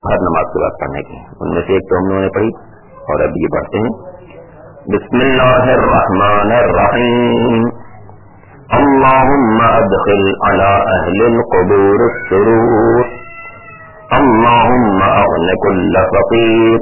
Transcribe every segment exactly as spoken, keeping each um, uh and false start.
ہر نماز کے بعد پڑھنے کی. ان میں سے ایک تو ہم لوگوں نے پڑھی اور اب یہ پڑھتے ہیں. بسم اللہ الرحمن الرحیم. اللهم ادخل على اهل القبور السرور. اللهم اغن كل فقير.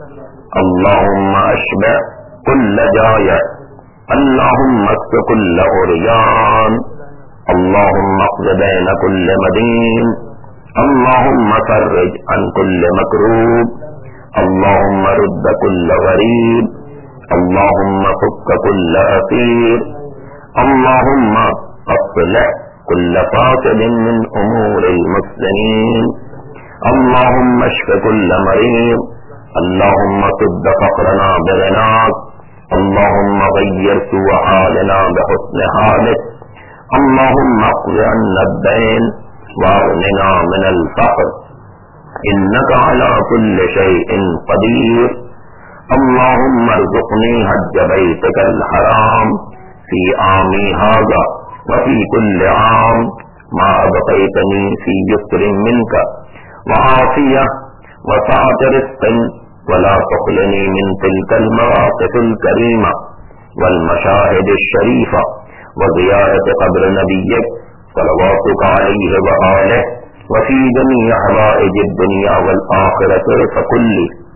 اللهم اشبع كل جائع. اللهم اكف كل عريان. اللهم اقض بين كل مدين. اللهم فرج عن كل مكروب. اللهم رد كل غريب. اللهم فك كل أسير. اللهم اصلح كل فاسد من امور المسلمين. اللهم اشف كل مريض. اللهم سد فقرنا بغناك. اللهم غير سوء حالنا بحسن حالك. اللهم اقض عنا الدين واغننا من الفقر انك على كل شيء قدير. اللهم ارزقني حج بيتك الحرام في عامي هذا وفي كل عام ما أبقيتني في يسر منك وعافية وسعة رزق ولا تخلني من تلك المواقف الكريمة والمشاهد الشريفة وزيارة قبر نبيك صلواتك عليه وآله وفي جميع حوائج الدنيا والآخرة فكل.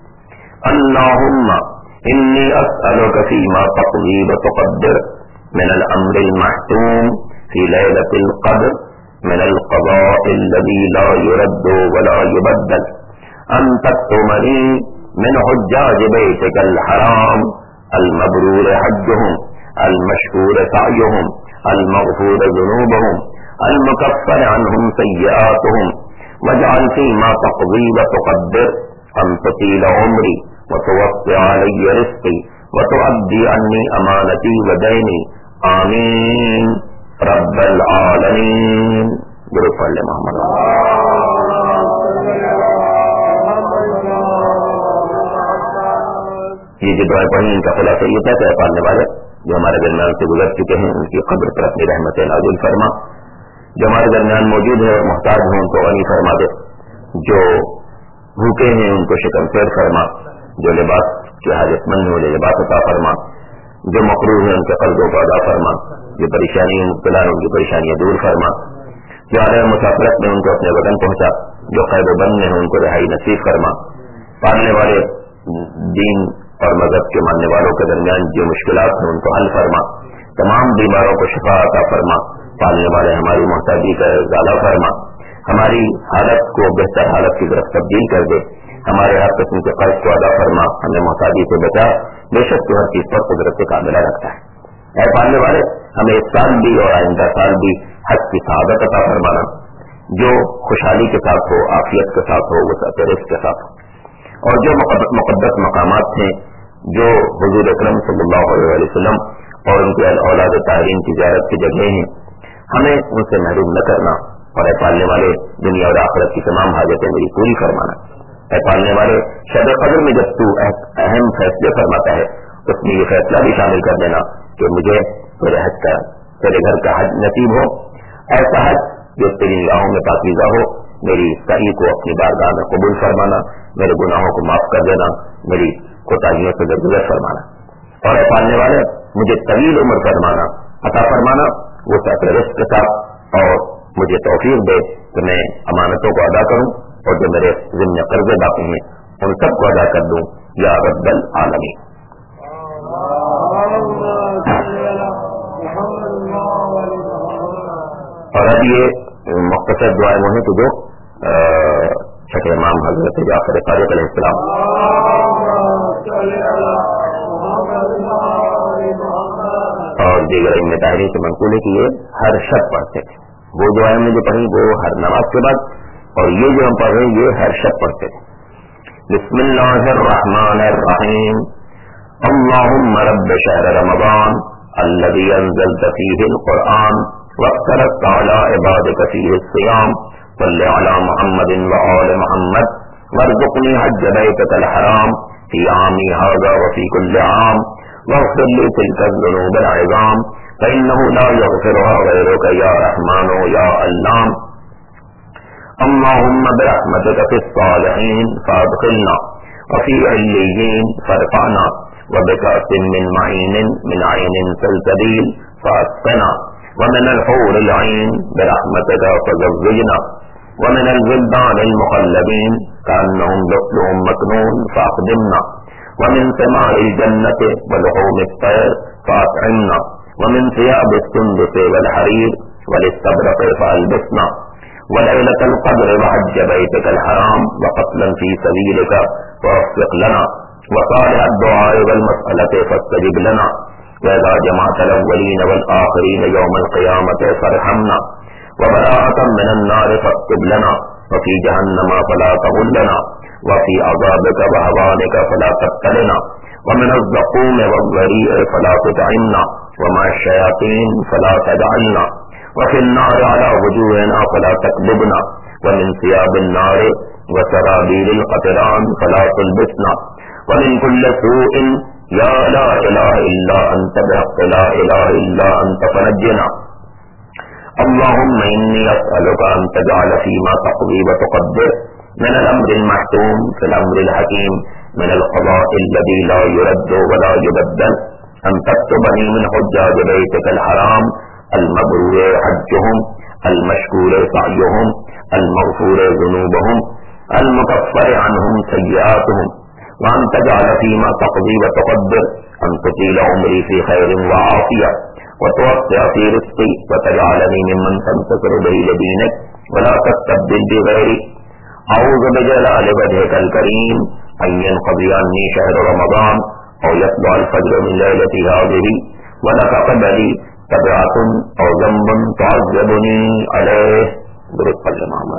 اللهم إني أسألك فيما تقضي وتقدر من الأمر المحتوم في ليلة القدر من القضاء الذي لا يرد ولا يبدل أن تكتمني من حجاج بيتك الحرام المبرور حجهم المشكور سعيهم المغفور ذنوبهم المكفر عنهم سيئاتهم. واجعل فيما تقضي وتقدر أن تطيل عمري وتوسع علي رزقي وتؤدي عني أمانتي وديني. آمین رب العالمین. درود پڑھ لیں محمد. یہ جو دعائیں پڑھی ان کا خلاصہ یہ تھا کہ پڑھنے والے جو ہمارے درمیان سے گزر چکے ہیں ان کی قبر پر اپنی رحمت نازل فرما. جو ہمارے درمیان موجود ہے اور محتاج ہیں ان کو غنی فرما دے. جو بھوکے ہیں ان کو شکم سیر فرما. جو لباس کے حاجت مند ہیں انہیں لباس عطا فرما. جو مقروض ہیں ان کے قرضوں کو ادا فرما. جو پریشانی مبتلا ہیں ان کی پریشانیاں دور فرما. جو عالم مسافرت میں ان کو اپنے وطن پہنچا. جو قید و بند میں ہیں ان کو رہائی نصیب فرما. پالنے والے دین اور مذہب کے ماننے والوں کے درمیان جو مشکلات ہیں ان کو حل فرما. تمام بیماروں کو شفا عطا فرما. پالنے والے ہماری محتاجی کا ازالہ فرما. ہماری حالت کو بہتر حالت کی طرف تبدیل کر دے. ہمارے ہر قسم کے قرض کو ادا فرما. ہمیں محتاجی سے بچا. بے شک تو ہر چیز پر قدرت سے کاملہ رکھتا ہے. اے پالنے والے ہمیں اس سال بھی اور آئندہ سال بھی حج کی سعادت عطا فرمانا جو خوشحالی کے ساتھ ہو, عافیت کے ساتھ ہو, وسعت رزق کے ساتھ ہو. اور جو مقدس مقامات ہیں جو حضور اکرم صلی اللہ علیہ وسلم اور ان کے اولاد طاہرین کی زیارت کی جگہیں ہیں ہمیں ان سے محروم نہ کرنا. اور اے پالنے والے دنیا اور آخرت کی تمام حاجتیں میری پوری فرمانا. اے پالنے والے شب قدر میں جب تو اہم فیصلے فرماتا ہے اس میں یہ فیصلہ بھی شامل کر دینا کہ مجھے تیرے حج کا تیرے گھر کا حج نصیب ہو. ایسا حج جو تیری نگاہوں میں پاکیزہ ہو. میری سعی کو اپنی بارگاہ میں قبول فرمانا. میرے گناہوں کو معاف کر دینا. میری کوتاہیوں سے درگزر فرمانا. اور اے پالنے والے مجھے طویل عمر فرمانا عطا فرمانا وہ ساتھ رزق کے ساتھ. اور مجھے توفیق دے کہ میں امانتوں کو ادا کروں اور جو میرے ذمہ قرضے باقی ہیں ان سب کو ادا کر دوں یا رب العالمین. اور اب یہ مختصر دعائیں وہ ہیں کہ جو چھٹے امام حضرت جعفر صادق علیہ السلام اور دیگر ائمہ طاہرین سے منقول ہے کہ یہ ہر شب پڑھتے تھے. وہ دعائیں میں جو پڑھی وہ ہر نماز کے بعد اور یہ جو ہم پڑھ رہے ہیں یہ ہر شب پڑھتے تھے. بسم اللہ الرحمن الرحیم. اللهم رب شهر رمضان الذي انزلت فيه القرآن وافترضت على عبادك فيه الصيام صل على محمد وآل محمد وارزقني حج بيتك الحرام في عامي هذا وفي كل عام واغفر لي تلك الذنوب العظام فإنه لا يغفرها غيرك يا رحمن يا علام. اللهم برحمتك في الصالحين فادخلنا وفي عليين فارفعنا وبكأس من معين من عين سلسبيل فاسقنا ومن الحور العين برحمتك فزوجنا ومن الولدان المخلدين كأنهم لؤلؤ مكنون فأقدمنا ومن ثمار الجنة ولحوم الطير فأطعمنا ومن ثياب السندس والحرير والاستبرق فألبسنا وليلة القدر وحج بيتك الحرام وقتلا في سبيلك فوفق لنا وصالح الدعاء والمسألة فاستجب لنا وإذا جمعت الأولين والآخرين يوم القيامة فارحمنا وبراءة من النار فاكتب لنا وفي جهنم فلا تغلنا وفي عذابك وهوانك فلا تبتلنا ومن الزقوم والضريع فلا تطعمنا ومع الشياطين فلا تجعلنا وفي النار على وجوهنا فلا تكذبنا ومن ثياب النار وسرابيل القطران فلا تلبسنا ومن كل سوء يا لا إله إلا أنت بحق لا إله إلا أنت فنجنا اللهم إني أسألك أن تجعل فيما تقضي وتقدر من الأمر المحتوم في الأمر الحكيم من القضاء الذي لا يرد ولا يبدل أن تكتبني من حجاج بيتك الحرام المبرور حجهم المشكور سعيهم المغفور ذنوبهم المكفر عنهم سيئاتهم وأن تجعل فيما تقضي وتقدر أن تطيل عمري في خير وعافية وتوسع في رزقي وتجعلني ممن تنتصر به لدينك ولا تستبدل بغيري أعوذ بجلال وجهك الكريم أن ينقضي عني شهر رمضان أو يطلع الفجر من ليلة هذه ولك قبلي تبعة أو ذنب تعذبني عليه برفق محمد.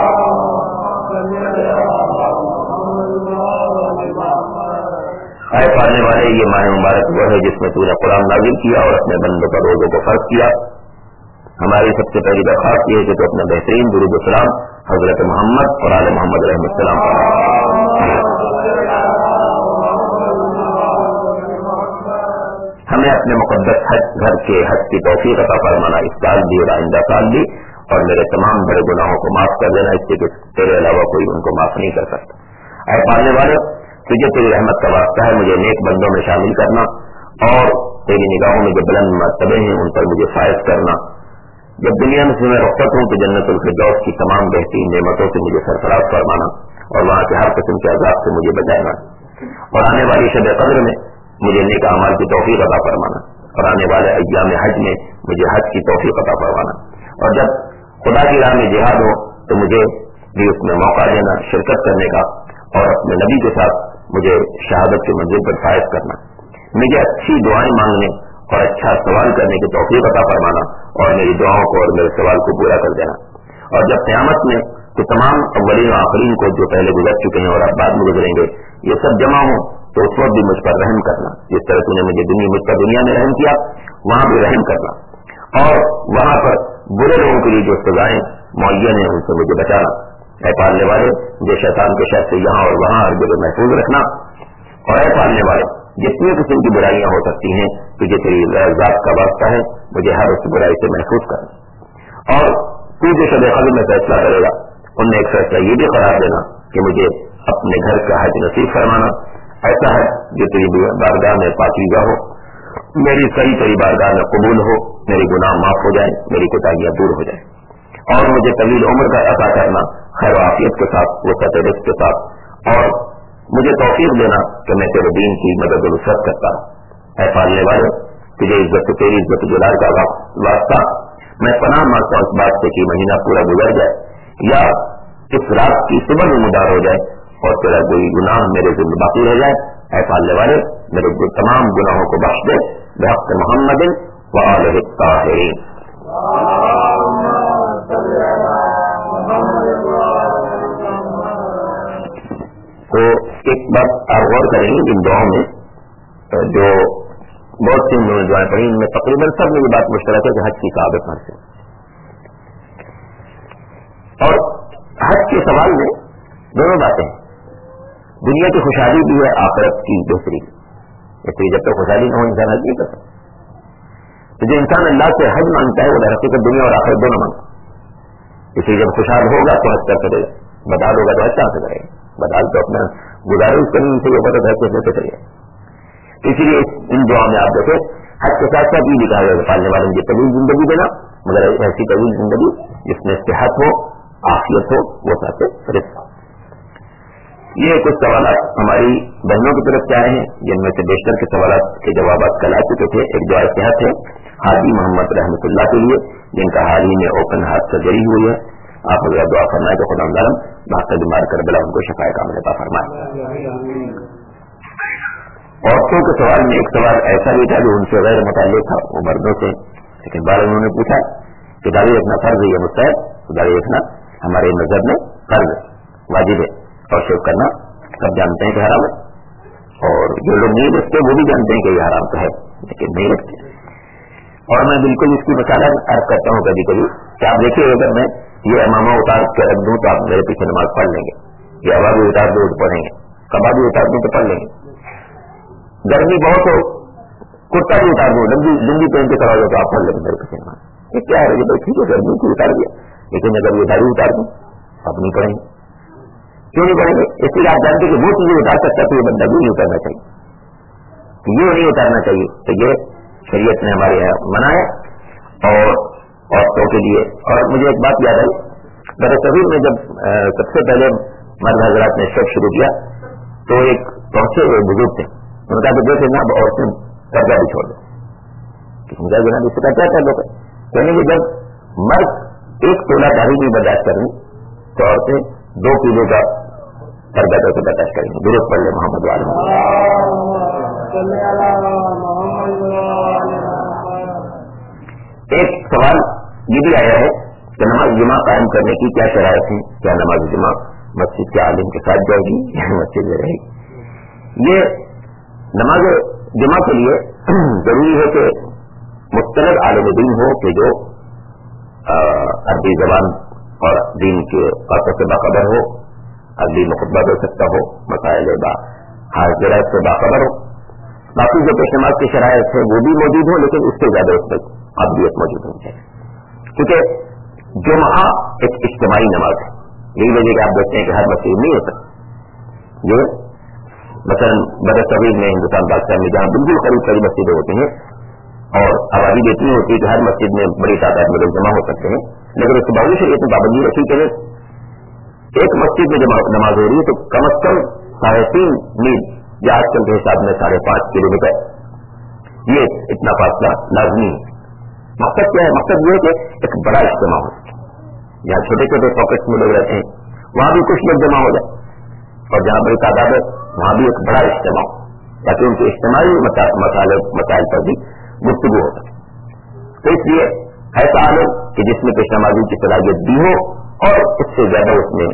اے پڑھنے والے یہ ماہ مبارک وہ ہے جس میں تو نے قرآن نازل کیا اور اپنے بندوں پر روزوں کو فرض کیا. ہماری سب سے پہلی درخواست یہ ہے کہ تو اپنے بہترین درود و سلام حضرت محمد اور آل محمد علیہ السلام پر ہمیں اپنے مقدس حج گھر کے حج کی توفیق عطا فرمانا اس سال بھی اور آئندہ سال بھی, اور میرے تمام بڑے گناہوں کو معاف کر دینا, اس سے کہ تیرے علاوہ کوئی ان کو معاف نہیں کر سکتا. اے پالنے والے تجھے تیری رحمت کا واسطہ ہے مجھے نیک بندوں میں شامل کرنا اور تیری نگاہوں میں جو بلند مرتبے ہیں ان پر مجھے فائز کرنا. جب دنیا میں سے میں رخصت ہوں تو جنت الفردوس کی تمام بہترین نعمتوں سے مجھے سرفراز فرمانا اور وہاں کے ہر قسم کے عذاب سے مجھے بچانا, اور آنے والی شب قدر میں مجھے نیک اعمال کی توفیق عطا فرمانا, اور آنے والے ایام حج میں مجھے حج کی توفیق عطا فرمانا. اور جب خدا کی راہ میں جہاد ہو تو مجھے بھی اس میں موقع دینا شرکت کرنے کا, اور اپنے نبی کے ساتھ مجھے شہادت کی منزل پر فائز کرنا. مجھے اچھی دعائیں مانگنے اور اچھا سوال کرنے کی توفیق عطا فرمانا, اور میری دعاؤں کو اور میرے سوال کو پورا کر دینا. اور جب قیامت میں تو تمام اولین و آخرین کو جو پہلے گزر چکے ہیں اور اب بعد میں گزریں گے یہ سب جمع ہوں تو اس وقت بھی مجھ پر رحم کرنا, جس طرح تو نے مجھے دنیا مجھ پر دنیا میں رحم کیا وہاں بھی رحم کرنا, اور وہاں پر برے لوگوں کے لیے جو سزائیں معین ہیں ان سے مجھے بچانا. اے پالنے والے جو شیطان کے شر سے یہاں اور وہاں ہر جگہ محفوظ رکھنا, اور اے پالنے والے جتنی قسم کی برائیاں ہو سکتی ہیں تجھے تیری ذات کا واسطہ ہے مجھے ہر اس برائی سے محفوظ کرنا. اور تو جو شب قدر میں فیصلہ کرے گا ان میں ایک فیصلہ یہ بھی قرار دینا کہ مجھے اپنے گھر کا حج نصیب فرمانا, ایسا ہے جو تیری بارگاہ میں پاکیزہ ہو, میری صحیح تیری بارگاہ میں قبول ہو, میری گناہ معاف ہو جائیں, میری کوتاہیاں دور ہو جائیں, اور مجھے طویل عمر کا عطا کرنا خیر و عافیت کے ساتھ وسعت رزق کے ساتھ, اور مجھے توفیق دینا کہ میں تیرے دین کی مدد و نصرت کرتا ہوں. اے پالنے والے تجھے عزت تیری عزت جلال کا واسطہ میں پناہ مانگتا ہوں اس بات سے کہ مہینہ پورا گزر جائے یا اس رات کی صبح میں مدار ہو جائے اور تیرا کوئی گناہ میرے ذمہ باقی رہ جائے. اے پالنے والے میرے تمام گناہوں کو بخش دے بحق محمد وآلہ الطاہرین. تو ایک بات آپ غور کریں گے ان دعاؤں میں جو بہت سی انہوں نے دعائیں پڑھی ان میں تقریباً سب میں یہ بات مشترک ہے کہ حج کی سعادت حاصل, اور حج کے سوال میں دونوں باتیں, دنیا کی خوشحالی بھی ہے آخرت کی بہتری, اس لیے جب تک خوشحالی نہ ہو انسان حج نہیں کر سکتا. تو جو انسان اللہ سے حج مانگتا ہے وہ در حقیقت دنیا اور آخرت دونوں مانگتا ہے, اسی جب خوشحال ہوگا تو حج کر کرے گا, بدحال ہوگا تو حج کہاں سے کرے گا؟ بدحال تو اپنا گزارش کرنی چاہیے, پتہ ہے کیسے کرے گا. اسی لیے ان دعا میں آپ دیکھیں حج کے ساتھ ساتھ یہ لکھا ہے پالنے والوں کی طویل زندگی دینا, مگر ایسی طویل زندگی جس میں صحت ہو, عافیت ہو, وہ ساتھ رزق ہو. یہ کچھ سوالات ہماری بہنوں کی طرف سے آئے ہیں جن میں سے بیشتر کے سوالات کے جوابات کل آ چکے تھے. ایک دعا صحت ہے حاجی محمد رحمۃ اللہ کے لیے جن کا حال ہی میں اوپن ہارٹ سرجری ہوئی ہے. آپ اگر دعا فرمائے تو خدا عالم باقی بیمار کربلا ان کو شفا کامل عطا فرمائے. عورتوں کے سوال میں ایک سوال ایسا بھی تھا جو ان سے غیر متعلق تھا, وہ مردوں سے, لیکن بعد انہوں نے پوچھا کہ داڑھی رکھنا فرض ہے یا مستحب؟ داڑھی رکھنا ہمارے مذہب میں فرض ہے, واجب ہے, اور شیو کرنا سب جانتے ہیں کہ حرام ہے, اور جو لوگ نہیں رکھتے وہ بھی جانتے ہیں کہ یہ حرام تو ہے لیکن نہیں رکھتے. اور میں بالکل اس کی وکالت عرض کرتا ہوں کبھی کبھی کہ آپ دیکھیے اگر میں یہ امامہ اتار کے رکھ دوں تو آپ میرے پیچھے نماز پڑھ لیں گے, یہ ابا بھی اتار دو تو پڑھیں گے, کبا بھی اتار دوں تو پڑھ لیں گے. گرمی بہت ہو کرتا بھی اتار دوں, لمبی لمبی پہن کے کرا دو تو آپ پڑھ لیں گے میرے پیچھے نماز. یہ کیا ہے بھائی, ٹھیک ہے گرمی کی اتار دیا, لیکن اگر یہ داڑھی اتار دوں آپ نہیں پڑھیں گے. کیوں نہیں پڑھیں گے؟ اس لیے آپ جانتے کہ وہ چیزیں اتار سکتا تو یہ بندہ بھی نہیں اتارنا چاہیے, یہ نہیں اتارنا چاہیے. تو یہ شریعت نے ہمارے یہاں منع ہے اور عورتوں کے لیے. اور مجھے ایک بات یاد آئی, میرے صغیر میں جب سب سے پہلے مرد حضرات نے شب شروع کیا تو ایک پہنچے ہوئے بزرگ تھے, انہوں نے کہا کہ دیکھیں نا اب عورتیں پردہ بھی چھوڑ دیں. مجھے جناب اس سے کیا کیا لوگ کہنے کہ جب مرد ایک تولہ داڑھی بھی برداشت کریں تو عورتیں دو کلو کا پردہ کر کے برداشت کریں گے. درست پڑھ لیں محمد والے. ایک سوال یہ بھی آیا ہے کہ نماز جمعہ قائم کرنے کی کیا شرائط ہے, کیا نماز جمعہ مسجد کے عالم کے ساتھ جائے گی یا مسجد میں رہے گی؟ یہ نماز جمعہ کے لیے ضروری ہے کہ مستند عالم دین ہو کہ جو عربی زبان اور دین کے واقع سے باخبر ہو, عربی مخطبہ دے سکتا ہو, مسائل با حاضرات سے باخبر ہو. باقی جو پیش نماز کی شرائط ہے وہ بھی موجود ہو, لیکن اس سے زیادہ اس میں قابلیت موجود ہونی چاہیے, کیونکہ جمعہ ایک اجتماعی نماز ہے. یہی وجہ کہ آپ دیکھتے ہیں کہ ہر مسجد نہیں ہوتا. یہ مثلا بر صغیر میں ہندوستان پاکستان میں جہاں بالکل قریب قریب مسجدیں ہوتی ہیں اور آبادی اتنی ہوتی ہے کہ ہر مسجد میں بڑی تعداد میں لوگ جمع ہو سکتے ہیں, لیکن اس کے باوجود شریعت میں پابندی رکھی کہ ایک مسجد میں جب نماز ہو رہی ہے تو کم از کم ساڑھے تین میل یا آج کل کے حساب میں ساڑھے پانچ کلو میٹر یہ اتنا فاصلہ لازمی ہے. مقصد کیا ہے؟ مقصد یہ ہے کہ ایک بڑا اجتماع ہو سکے. جہاں چھوٹے چھوٹے پاکٹس میں لوگ رہتے ہیں وہاں بھی کچھ لوگ جمع ہو جائے, اور جہاں بڑی تعداد ہے وہاں بھی ایک بڑا اجتماع ہو, تاکہ ان کے اجتماعی مسائل مسائل پر بھی گفتگو ہو سکے. تو اس لیے ایسا عالم کہ جس میں پیش نمازی کی صلاحیت بھی ہو اور اس سے زیادہ اس میں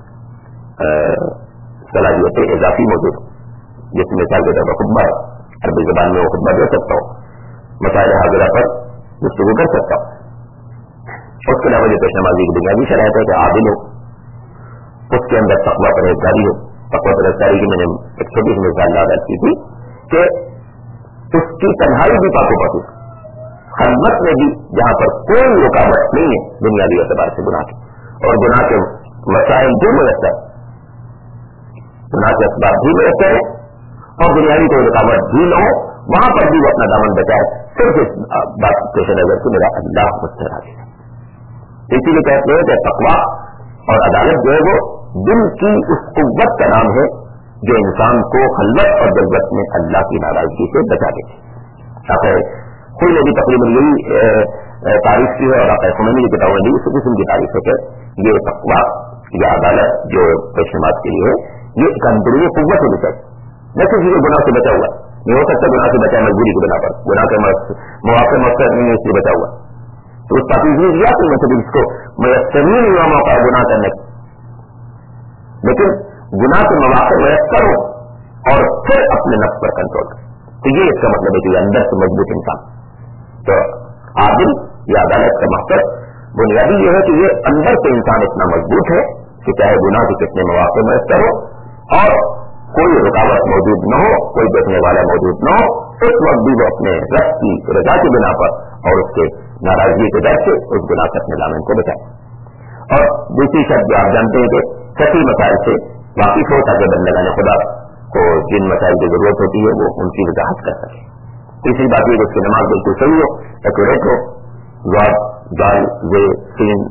صلاحیتیں اضافی موجود ہو, جس میں مثال کے طور پر خطبہ ہے, عربی زبان میں وہ خطبہ دے سکتا ہو, مسائل حاضرہ پر گفتگو کر سکتا ہو. اس کے علاوہ جو پیش نمازی کی بنیادی شرائط ہے کہ عادل ہو, اس کے اندر تقویٰ پرہیزگاری ہو. تقویٰ پرہیزگاری کی میں نے ایک چھوٹی سی مثال یاد کی تھی کہ اس کی تنہائی بھی پاک و پاک, خلوت میں بھی جہاں پر کوئی رکاوٹ نہیں ہے بنیادی اعتبار سے گناہ کے, اور گناہ کے وسائل جو میسر, گناہ کے اسباب بھی میسر ہے اور بنیادی کوئی رکاوٹ بھی نہ ہو, وہاں پر بھی وہ اپنا دامن بچائے. صرف اس بات پیش نظر سے میرا اللہ مجھ سے راضی ہے. اسی لیے کہتے ہیں کہ تقویٰ اور عدالت جو ہے وہ دل کی اس قوت کا نام ہے جو انسان کو خلوت اور جذبت میں اللہ کی ناراضگی سے بچا دیتی ہے. کوئی نے بھی تقریباً یہی تعریف کی ہے اور آقا خمینی کی کتابوں میں بھی اس قسم کی تعریف ہے کہ یہ تقویٰ یا عدالت جو پیش نماز کے لیے ہے یہ ایک اندرونی قوت ہونی چاہیے, نہ صرف یہ گناہ سے بچا ہوا نہیں ہو سکتا, گناہ سے بچا مجبوری کی بنا پر, گناہ کے مواقع مقصد نہیں ہے اس لیے بچا ہوا, تو اس پاکیزگی دیا کہ مطلب اس کو میسر نہیں ہوا موقع گناہ کرنے کا, لیکن گناہ کے مواقع میسر ہو اور پھر اپنے نفس پر کنٹرول کرے. تو یہ اس کا مطلب ہے کہ یہ اندر سے مضبوط انسان. تو عادل یا عدالت کا مقصد بنیادی یہ ہے کہ یہ اندر سے انسان اتنا مضبوط ہے کہ چاہے گناہ کے کتنے مواقع میسر ہو اور کوئی رکاوٹ موجود نہ ہو, کوئی دیکھنے والا موجود نہ ہو, اس وقت بھی وہ اپنے رب کی رضا کی بنا پر اور اس کے ناراضگی کے ڈر سے اس گناہ سے اپنے دامن کو بچائے. اور دوسری شرط جو آپ جانتے ہیں کہ سطحی مسائل سے واقف ہو تاکہ بندگان خدا کو جن مسائل کی ضرورت ہوتی ہے وہ ان کی وضاحت کر سکے. تیسری بات یہ کہ اس کی نماز بالکل صحیح ہو, ایکوریٹ ہو, ضاد دال زے سین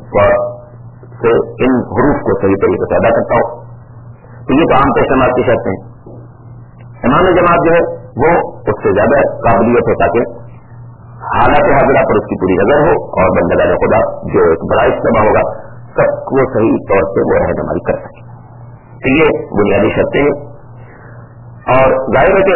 سے ان حروف کو صحیح طریقے سے ادا کرتا ہو. تو یہ تو عام پیش نماز کی شرط ہیں. امام جماعت جو ہے وہ اس سے زیادہ قابلیت ہو تاکہ حالات حاضرہ پر اس کی پوری نظر ہو اور بندگان خدا جو ایک بڑا اجتماع ہوگا سب کو صحیح طور سے وہ رہنمائی کر سکے. تو یہ بنیادی شرطیں ہیں. اور ظاہر ہے کہ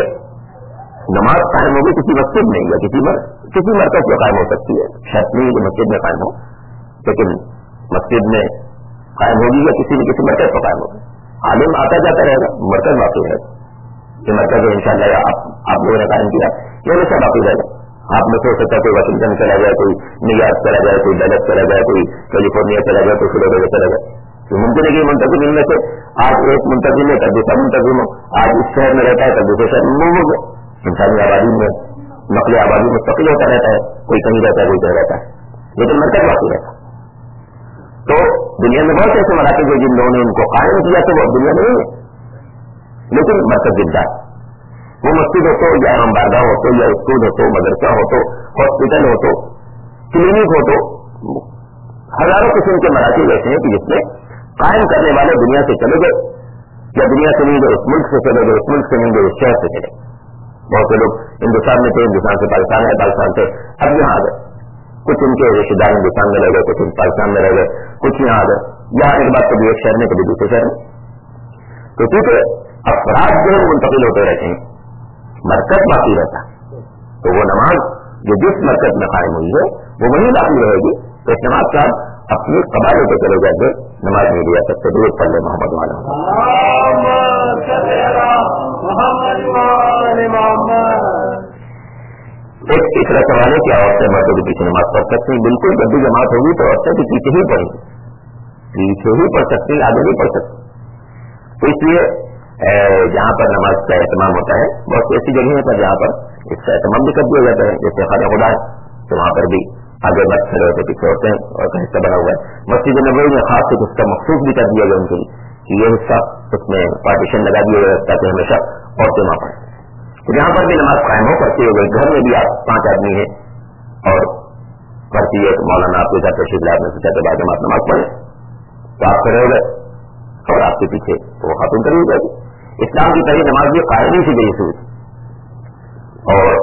نماز قائم ہوگی کسی مسجد میں یا کسی مر... کسی مرکز میں قائم ہو سکتی ہے. شرط نہیں کہ مسجد میں قائم ہو, لیکن مسجد میں قائم ہوگی یا کسی نہ کسی مرکز پر قائم ہوگی. عالم آتا جاتا رہے گا, مرکز باقی رہے گا. یہ مرکز ان شاء اللہ آپ آپ لوگوں نے قائم کیا یہ ہمیشہ باقی رہے گا. آپ میں سوچ سکتا ہے کوئی واشنگٹن چلا جائے, کوئی نیویارک چلا جائے, کوئی ڈلس چلا جائے, کوئی کیلیفورنیا چلا جائے, کوئی فلوریڈا چلا جائے. تو ممکن ہے کہ منتظم ان میں سے آج ایک منتظم ہے کل دوسرا منتظم ہو, آج اس شہر میں رہتا ہے کل دوسرے شہر میں موو ہو. انسانی آبادی میں نقل آبادی مستقل ہوتا رہتا ہے, کوئی کہیں رہتا ہے کوئی کہیں رہتا ہے, لیکن مرکز باقی رہتا ہے. تو دنیا میں بہت ایسے مراکز ہیں جن لوگوں نے ان کو قائم کیا تو وہ دنیا میں نہیں ہے, لیکن مرکز زندہ ہے. وہ مسجد ہو تو یا امام بارگاہ ہو تو یا اسکول ہو تو مدرسہ ہو تو ہاسپٹل ہو تو کلینک ہو تو ہزاروں قسم کے مراکز ایسے ہیں کہ جس میں قائم کرنے والے دنیا سے چلے گئے یا دنیا سے نہیں گئے اس ملک سے چلے گئے, اس ملک سے نہیں گئے اس شہر سے چلے گئے. بہت سے لوگ ہندوستان میں تھے, ہندوستان سے پاکستان ہے, پاکستان سے اب یہاں آ گئے. کچھ ان کے رشتے دار ہندوستان میں رہ گئے, کچھ پاکستان میں رہ گئے, کچھ یہاں آ گئے. یہاں ایک بات کبھی ایک شہر میں کبھی دوسرے شہر میں. تو کیونکہ افراد جو ہے منتقل ہوتے رہتے ہیں, مرکز باقی رہتا ہے, تو وہ نماز جو جس مرکز میں قائم ہوئی ہے وہ وہیں باقی رہے گی. تو اس نماز صاحب اپنی قبائل پہ چلے جائیں گے, نماز نہیں لیا سکتے. دور پڑھ لے محمد والا ایک تیسرا سوال ہے کہ عورتیں مردوں کے پیچھے نماز پڑھ سکتی ہیں. بالکل جب بھی جماعت ہوگی تو عورتیں بھی پیچھے ہی پڑھیں گی, پیچھے ہی پڑھ سکتی ہیں, آگے نہیں پڑھ سکتی. تو اس لیے جہاں پر نماز کا اہتمام ہوتا ہے بہت سی ایسی جگہیں پر جہاں پر اس کا اہتمام بھی کر دیا جاتا ہے, جیسے خانہ خدا ہے تو وہاں پر بھی آگے مرد کھڑے ہوتے پیچھے ہوتے ہیں اور کا حصہ بنا ہوا ہے. مسجد نبوی میں خاص طور اس کا مخصوص بھی کر دیا گیا ان کے لیے کہ یہ حصہ اس میں پارٹیشن لگا دیا گیا تاکہ ہمیشہ عورتیں وہاں پڑھیں. تو جہاں پر بھی نماز قائم ہو پڑتی ہو گئی, گھر میں بھی آپ پانچ آدمی ہیں اور پڑھتی ہے مولانا آپ کے ساتھ تشریف لائے میں سوچا کے بعد جب آپ نماز پڑھیں تو آپ کھڑے ہو گئے اور آپ کے پیچھے وہ خاتون کری ہو جائے گی. اسلام کی پہلی نماز بھی قائم ہی سے گئی ہوئی, اور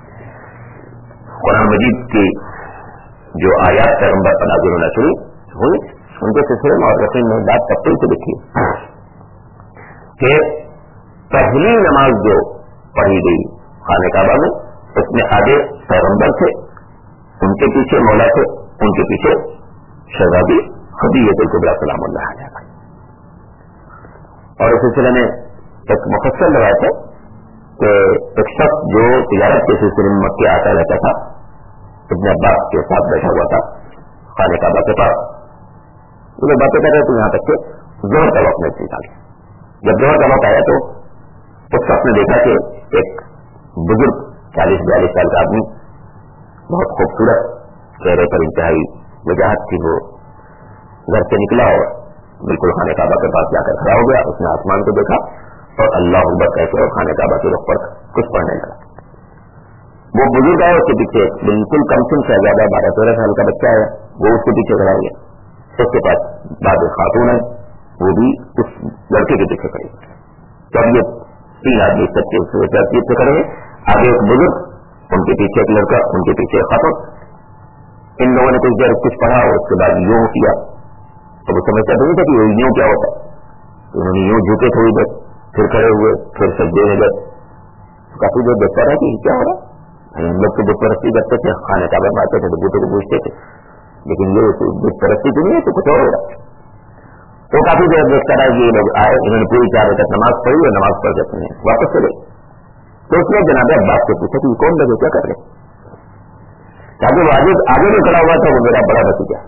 قرآن مجید کی جو آیات پیغمبر پر نازل ہونا شروع ہوئی ان کے سلسلے میں اور رسول میں بات تفصیل سے لکھی کہ پہلی نماز جو پڑھی گئی خانہ کعبہ میں اس میں آگے پیغمبر تھے, ان کے پیچھے مولا تھے, ان کے پیچھے شہزادی خدیجہ کبریٰ سلام اللہ علیہا. اور اس سلسلے میں ایک مفصل روایت ہے کہ ایک شخص جو تجارت کے سلسلے میں مکے آتا رہتا تھا ابن عباس کے ساتھ بیٹھا ہوا تھا خانہ کعبہ کے پاس, وہ لوگ باتیں کر رہے تھے یہاں تک کہ ظہر کا وقت نہیں تھا. جب ظہر کا وقت آیا تو اس شخص نے دیکھا کہ ایک بزرگ چالیس بیالیس سال کا آدمی بہت خوبصورت چہرے پر انتہائی وجاہت تھی, وہ گھر سے نکلا اور بالکل خانہ کعبہ کے پاس جا کر کھڑا ہو گیا. اس نے آسمان کو دیکھا اور اللہ اکبر کہتے اور خانہ کعبہ کے رخ پر کچھ پڑھنے لگا. وہ بزرگ آئے, اس کے پیچھے بالکل کم سن شہزادہ بارہ تیرہ سال کا بچہ ہے, وہ اس کے پیچھے کھڑا ہو گیا. اس کے پاس بعد خاتون ہے, وہ بھی اس لڑکے کے پیچھے کھڑی. جب یہ تین آدمی سچے ترتیب سے کھڑے ہیں, آگے ایک بزرگ, ان کے پیچھے ایک لڑکا, ان کے پیچھے ایک خاتون. ان لوگوں نے کچھ دیر کچھ پڑھا اور اس کے بعد یوں کیا تو وہ سمجھتا نہیں تھا کہ یوں کیا ہوتا ہے. انہوں نے یوں جھوٹے تھوڑی دیر, پھر کھڑے ہوئے, پھر سجدے میں گئے. کافی دیر دیکھتا رہا کہ کیا ہو رہا ہے. ہم لوگ تو بت پرستی کرتے تھے, خانے کعبہ میں آتے تھے تو بتوں کو پوچھتے تھے, لیکن یہ بت پرستی تو نہیں ہے, تو کچھ اور ہو رہا. تو کافی دیر دیکھتا رہا کہ یہ لوگ آئے, انہوں نے پوری چار بجے تک نماز پڑھی اور نماز پڑھ کے اپنے واپس چلے. تو اس نے جناب عباس سے پوچھا کہ یہ کون لوگ کیا کر رہے, تاکہ وہ آگے آگے میں کھڑا ہوا تھا, وہ میرا بڑا بھتیجا,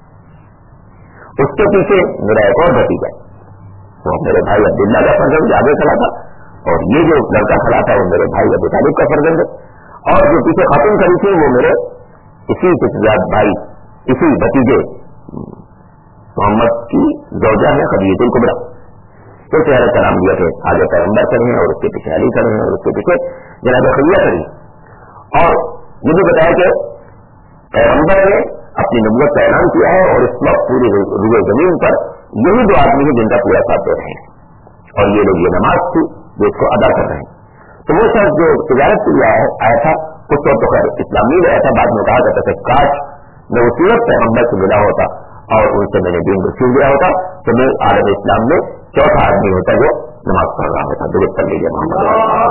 اس کے پیچھے میرا ایک اور بھتیجا, وہ میرے بھائی عبداللہ کا فرزند آگے کھڑا تھا, اور یہ جو لڑکا کھڑا تھا وہ میرے بھائی ابو طالب کا فرزند ہے, اور جو پیچھے خاتون کھڑی تھی وہ میرے اسی چچزاد بھائی, اسی بھتیجے محمد کی زوجہ ہے خدیجہ الکبریٰ، تو چہرہ کا نام دیا کہ آگے پیغمبر کھڑے ہیں اور اس کے پیچھے علی کھڑے ہیں اور اس کے پیچھے جناب خدیجہ کھڑی، اور یہ بھی بتایا کہ پیغمبر نے اپنی نبوت کا اعلان کیا ہے اور اس وقت پوری روئے زمین پر یہی دو آدمی ہیں جن کا پورا ساتھ دے رہے ہیں، اور یہ لوگ یہ نماز تھی جو اس کو ادا کر رہے ہیں. تو وہ شخص جو تجارت کے لیے آیا تھا اس وقت تو خیر اسلامی میں ایسا بعد میں کہا کرتا تھا کاش میں اسی وقت پیغمبر سے ملا ہوتا اور ان سے میں نے دین کو سیکھ لیا ہوتا تو میں عالم اسلام میں چوتھا آدمی ہوتا جو نماز پڑھ رہا ہوتا. درست کر لیجیے محمد.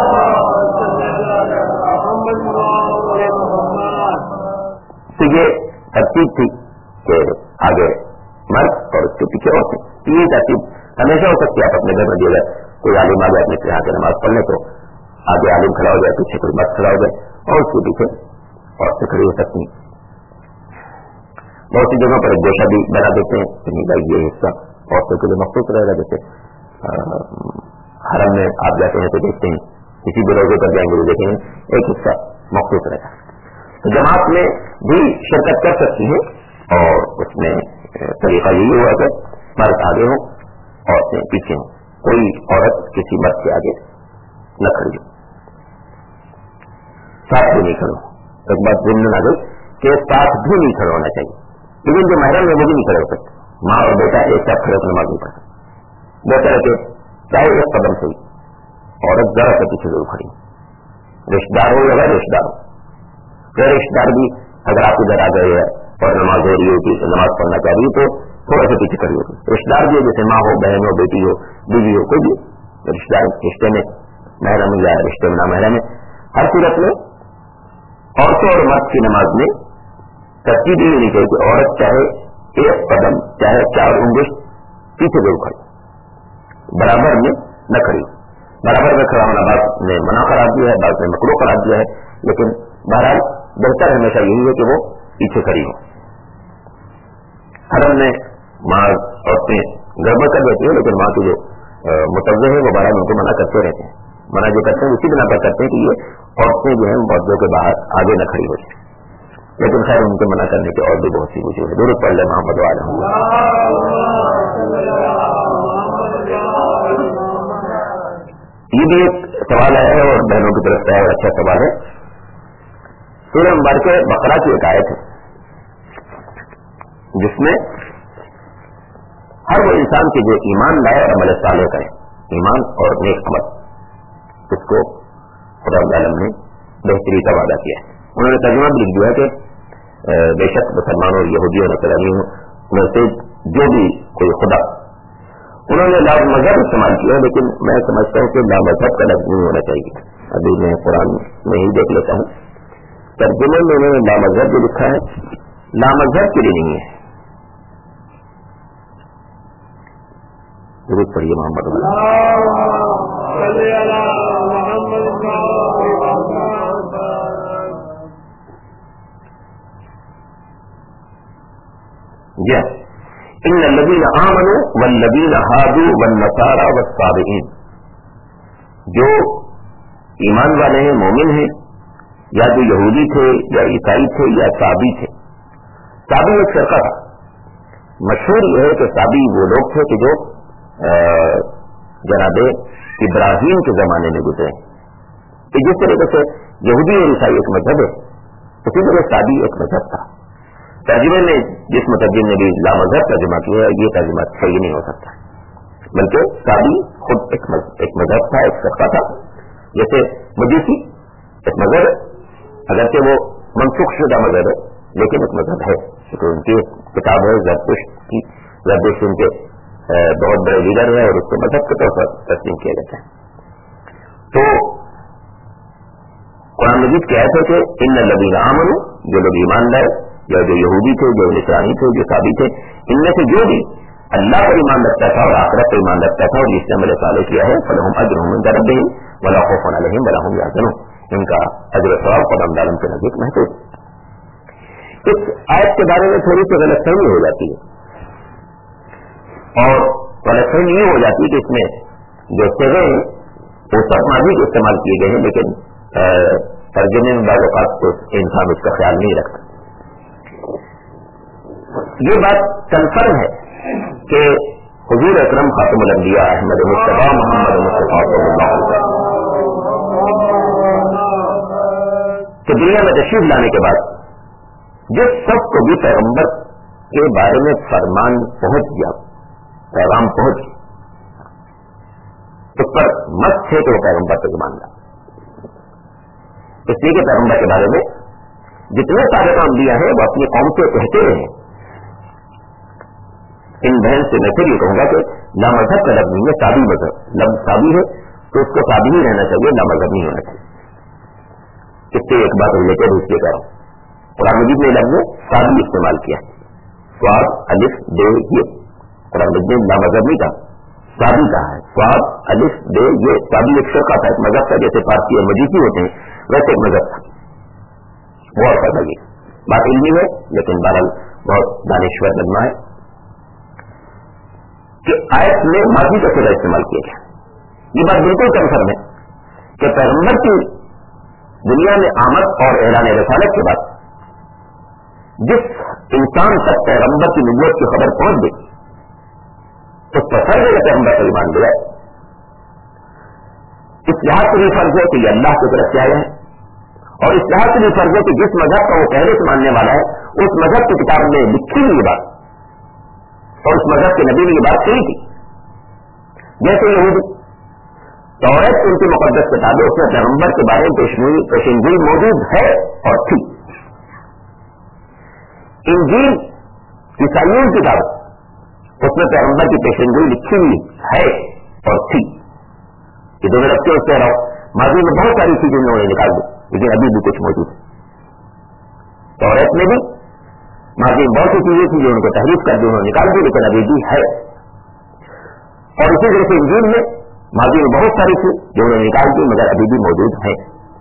تو یہ ترتیب تھی کہ آگے مرد اور اس کے پیچھے ہوتے. یہ ترتیب ہمیشہ ہو سکتی ہے. آپ اپنے گھر میں اگر کوئی عالم آ گیا اپنے سے آ کے نماز پڑھنے تو آگے عالم کھڑا ہو جائے، پیچھے کوئی مرد کھڑا ہو جائے اور اس کے پیچھے عورتیں کھڑی ہو سکتی ہیں. بہت سی جگہوں پر ایک گوشہ بھی بنا دیتے ہیں کہ نہیں بھائی یہ حصہ عورتوں کے لیے مخصوص رہے گا. جیسے حرم میں آپ جاتے ہیں تو دیکھتے ہیں کسی بھی روزے پر جائیں گے تو دیکھیں گے ایک حصہ مخصوص رہے گا. تو جماعت میں بھی شرکت کر سکتی ہے اور اس میں طریقہ یہی ہوا کہ مرد آگے ہوں عورتیں پیچھے ہوں، کوئی عورت کسی مرد کے آگے نہ کھڑی ہو، ساتھ بھی نہیں کھڑو. ایک بات ضمن نہ گئی کہ ساتھ بھی نہیں کھڑا ہونا چاہیے، لیکن جو محرم ہے وہ بھی نہیں کھڑے ہو سکتے. ماں اور بیٹا ایک ساتھ کھڑے ہوकर نماز نہیں پڑھ سکتے. بہتر ہے کہ چاہے ایک قدم سے عورت ذرا سے پیچھے ضرور کھڑی، رشتے دار ہو یا غیر رشتے دار ہو. غیر رشتے دار بھی اگر آپ ادھر آ گئے ہیں اور نماز ہو رہی ہوتی ہے نماز پڑھنا چاہ رہی ہے تو تھوڑا سا پیچھے کھڑی ہوتی. رشتے دار بھی جیسے ماں ہو، بہن ہو، بیٹی ہو، بیوی ہو، کوئی بھی رشتے دار رشتے میں محرم یا رشتے میں نہ محرم ہے، ہر صورت میں عورتوں اور مرد کی نماز میں ترتیب یہ نہیں چاہیے کہ عورت چاہے ایک قدم چاہے چار انگش پیچھے ضرور کھڑی، برابر میں نہ کھڑی. برابر میں کھڑا ہونا بعض نے منع قرار دیا ہے، بعض نے مکروہ قرار دیا ہے، لیکن بہرحال بہتر ہمیشہ یہی ہے کہ وہ پیچھے کھڑی ہو. حرم میں ماں عورتیں گڑبڑ کر دیتی ہیں لیکن ماں کے جو متوجہ ہیں وہ بہرحال ان کو منع کرتے رہتے ہیں. منع جو کرتے ہیں اسی بنا پر کرتے ہیں کہ یہ عورتیں جو ہیں مردوں کے باہر آگے نہ کھڑی ہو جائیں. لیکن خیر ان کے منع کرنے کی اور بھی بہت سی وجوہ ہے. درود پڑھ لیں محمد والے ہوں. یہ بھی ایک سوال ہے اور بہنوں کی طرف سے اچھا سوال ہے. سورہ مبارکہ بقرہ کی ایک آیت ہے جس میں ہر وہ انسان کے جو ایمان لائے اور عمل صالح کرے، ایمان اور نیک عمل، اس کو خدا عالم نے بہتری کا وعدہ کیا ہے. انہوں نے ترجمہ بھی لکھ دیا کہ بے شک مسلمانوں اور یہودی اور نصرانیوں میں سے جو بھی کوئی خدا، انہوں نے لا مذہب استعمال کیا، لیکن میں سمجھتا ہوں کہ لا مذہب کا لفظ نہیں ہونا چاہیے. ابھی میں قرآن میں ہی دیکھ لیتا ہوں ترجمے میں انہوں نے لا مذہب جو لکھا ہے لا مذہب کے لیے نہیں ہے. ضرور پڑھیے محمد جی ان الذین آمنوا والذین ہادوا والنصارى والصابئین، جو ایمان والے ہیں، مومن ہیں، یا جو یہودی تھے یا عیسائی تھے یا صابی تھے. صابی ایک فرقہ تھا. مشہور یہ ہے کہ صابی وہ لوگ تھے کہ جو جناب ابراہیم کے زمانے میں گزرے. جس طریقے سے یہودی اور عیسائی ایک مذہب ہے اسی طرح صابی ایک مذہب تھا. ترجمے میں جس مترجم نے بھی لا مذہب ترجمہ کیا ہے یہ ترجمہ صحیح نہیں ہو سکتا، بلکہ صابی خود ایک مذہب تھا، ایک فرقہ تھا. جیسے مجوسی ایک مذہب ہے، اگرچہ وہ منسوخ شدہ مذہب ہے لیکن ایک مذہب ہے. ان کی کتاب ہے زرتشت کی، زرتشت ان کے بہت بڑے لیڈر ہے اور اس کو مذہب کے طور پر تسلیم کیا جاتا ہے. تو قرآن مجید کی آیت ہے کہ ان الذین آمنوا، جو لوگ ایمان لائے یا جو یہودی تھے، جو نصرانی تھے، جو صابی تھے، ان میں سے جو بھی اللہ پر ایمان رکھتا تھا اور آخرت پر ایمان رکھتا تھا اور جس نے عمل صالح کیا ہے فلہم اجرہم عند ربہم ولا خوف علیہم ولا هم یحزنون، ان کا اجر و ثواب خدا عالم کے نزدیک محفوظ. اس آیت کے بارے میں تھوڑی سی غلط فہمی ہو جاتی ہے اور غلط فہمی یہ ہو جاتی ہے کہ اس میں جو صیغے ہیں وہ سب ماضی کے استعمال کیے گئے ہیں، لیکن ترجمے میں بعض اوقات تو انسان اس کا خیال نہیں رکھتا. یہ بات کنفرم ہے کہ حضور اکرم خاتم الانبیاء احمد مصطفیٰ محمد مصطفیٰ صلی اللہ علیہ وسلم کہ دنیا میں تشریف لانے کے بعد جس سب کو بھی پیغمبر کے بارے میں فرمان پہنچ گیا، پیغام پہنچ گیا، اس پر مت ہے کہ وہ پیغمبر سے مان لا. اس لیے کہ پیغمبر کے بارے میں جتنے سارے انبیاء ہیں وہ اپنی قوم سے کہتے رہے. ان بہن سے میں پھر یہ کہوں گا کہ لا مذہب کا لفظ نہیں ہے، سابی مذہب. لفظ سابی ہے تو اس کو سابی ہی رہنا چاہیے، لا مذہب نہیں ہونا چاہیے. اس سے ایک بات ریلیٹڈ اس لیے کہہ رہا ہوں، قرآن مجید نے لفظ سابی استعمال کیا، سواد الف دے یہ. قرآن مجید نے لا مذہب نہیں کہا، سابی کہا ہے. سواد الف دے یہ. سابی ایک فرقہ تھا، ایک مذہب تھا، جیسے پارسی اور مجوسی ہوتے ہیں ویسے ایک مذہب تھا. بہت فرق لگی، بات علمی ہے لیکن بہرحال بہت دانشور لگنا ہے کہ آیت میں ماضی کا صیغہ استعمال کیا گیا. یہ بات بالکل کنفرم ہے کہ پیغمبر کی دنیا میں آمد اور اعلان رسالت کے بعد جس انسان تک پیغمبر کی نبوت کی خبر پہنچ گئی اس پر ہر جگہ پیغمبر پر ایمان لے آئے. اس لحاظ سے بھی فرض ہے کہ یہ اللہ کی طرف سے آئے ہیں، اور اس لحاظ سے بھی فرض ہے کہ جس مذہب کا وہ پہلے سے ماننے والا ہے اس مذہب کی کتاب میں لکھی ہوئی یہ بات اور اس مذہب کے نبی نے یہ بات کہی تھی. جیسے یہودی توریت ان کی مقدس کتاب ہے، اس میں پیغمبر کے بارے میں پیشنگوئی موجود ہے اور تھی. انجیل عیسائیوں کی کتاب اس میں پیغمبر کی پیشنگوئی لکھی ہوئی ہے اور تھی. یہ دونوں رکھتے اس کہہ رہا ہوں، ماضی میں بہت ساری چیزیں انہوں نے نکال دی لیکن ابھی بھی کچھ موجود ہے. توریت میں بھی ماضی میں بہت سی چیزیں تھیں جو ان کو تحریف کر دی، انہوں نے نکال دی لیکن ابھی بھی ہے. اور اسی طرح سے انجیل میں ماضی میں بہت ساری تھی جو انہوں نے نکال دی مگر ابھی بھی موجود ہے.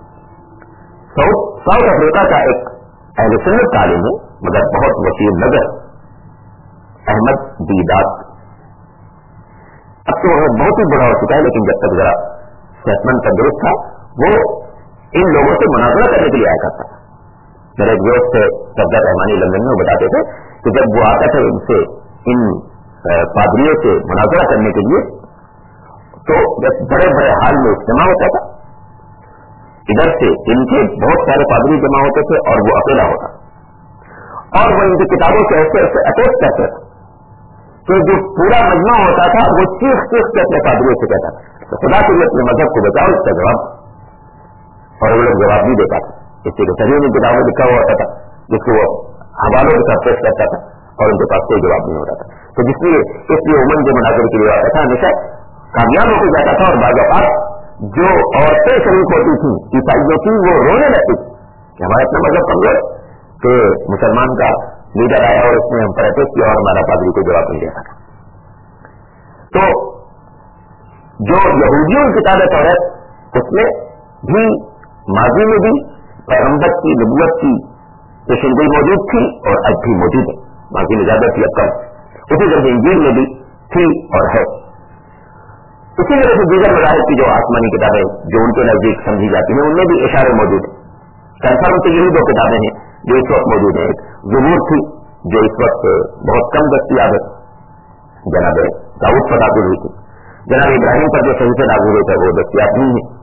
ساؤتھ افریقہ کا ایک اہل سنت عالم ہے مگر بہت وسیع نظر، احمد دیدات. اب تو وہ بہت ہی بڑا ہو چکا ہے لیکن جب تک ذرا صحت مند تندرست تھا وہ ان لوگوں سے مناظرہ کرنے کے لیے آیا کرتا تھا. میرے ایک دوست سبزہ رحمانی لندن میں بتاتے تھے کہ جب وہ آتا تھا ان سے ان پادریوں سے مناظرہ کرنے کے لیے تو جب بڑے بڑے حال میں اجتماع ہوتا تھا، ادھر سے ان کے بہت سارے پادری جمع ہوتے تھے اور وہ اکیلا ہوتا اور وہ ان کی کتابوں سے ایسے ایسے اٹیچ کرتے تھے کہ جو پورا مجمع ہوتا تھا وہ چیخ چیخ کے اپنے پادریوں سے کہتا تھا تو خدا کے لیے اپنے مذہب کو بچاؤ، اس کا جواب. اور وہ لوگ جواب نہیں دیتا تھا، اس لیے سبھی نے کتابوں میں لکھا ہوا ہوتا تھا جس کو وہ حوالوں کے ساتھ پیش کرتا تھا اور ان کے پاس کوئی جواب نہیں ہوتا تھا. تو جس لیے اس لیے عموماً جو مناظر کے لیے آتا تھا ہمیشہ کامیاب ہو کے جاتا تھا اور بعض اوقات جو عورتیں شریک ہوتی تھیں عیسائیوں کی وہ رونے لگتی تھی کہ ہمارا اتنا مذہب کمزور کہ مسلمان کا لیڈر آیا اور اس نے ہم پر اٹیک کیا اور ہمارا پادری کو جواب نہیں دیتا تھا. تو جو یہودیوں کی کتاب توریت اس میں بھی ماضی میں بھی پیغمبر کی نبوت کی پیشنگوئی موجود تھی اور اب بھی موجود ہے. ماضی میں زیادہ تھی اب کم. اسی طرح انجیل میں بھی تھی اور ہے. اسی طرح سے دیگر مذاہب کی جو آسمانی کتابیں جو ان کے نزدیک سمجھی جاتی ہیں ان میں بھی اشارے موجود ہیں. کنفرم تو یہی دو کتابیں ہیں جو اس وقت موجود ہیں. ایک زبور تھی جو اس وقت بہت کم دستیاب ہے، جناب داؤد پر نازل ہوئی تھی. جناب ابراہیم پر جو صحیح سے نازل ہوئی تھی وہ دستیاب نہیں ہے.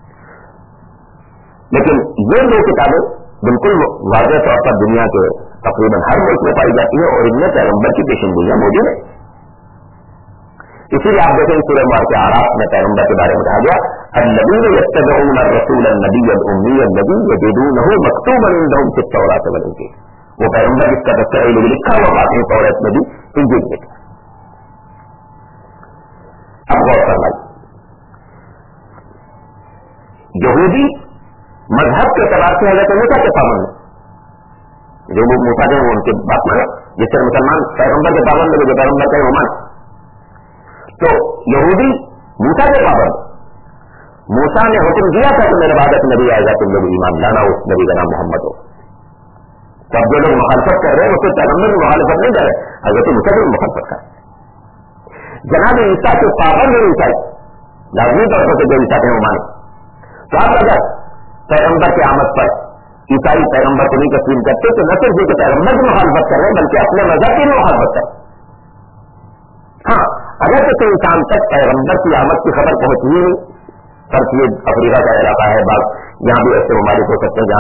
لیکن یہ دو کتابیں بالکل واضح طور پر دنیا کے تقریباً ہر ملک میں پائی جاتی ہیں اور ان میں پیغمبر کی پیشنگوئیاں موجود ہیں. اسی لیے آپ دیکھیں سورہ مبارکہ اعراف میں پیغمبر کے بارے میں کہا گیا الذین یتبعون الرسول النبی الامی الذی یجدونہ مکتوبا عندہم فی التوراۃ والانجیل. وہ پیغمبر جس کا تذکرہ لکھا ہوا بات ہے توریت میں بھی انجیل میں. اب غور فرمائیے، یہودی مذہب کے اعتبار سے حضرت موسیٰ کے پابند ہے، جو لوگ موسیٰ ہیں وہ ان کے بات مانے، جس طرح مسلمان پیغمبر کے پابند ہے جو پیغمبر کا وہ مانے. تو یہودی موسیٰ کے پابند. موسیٰ نے حکم دیا تھا کہ میرے بعد نبی آئے گا تم لوگ ایمان لانا، اس نبی کا نام محمد ہو. تو اب جو لوگ مخالفت کر رہے ہیں اس سے پیغمبر کی مخالفت نہیں کر رہے، حضرت موسیٰ کی مخالفت کر رہے. جناب عیسیٰ کے پابند ہے عیسائی، لازمی طور پر جو عیسیٰ ہیں وہ مانے. تو آپ اگر پیغمبر کی آمد پر عیسائی پیغمبر کو نہیں تسلیم کرتے تو نہ صرف یہ کہ پیغمبر کی مخالفت کر رہے ہیں بلکہ اپنے مذہب کی بھی مخالفت کر رہے. اگر کسی انسان تک پیغمبر کی آمد کی خبر پہنچی نہیں، پر یہ افریقہ کا علاقہ ہے، بعض یہاں بھی ایسے ممالک ہو سکتے ہیں جہاں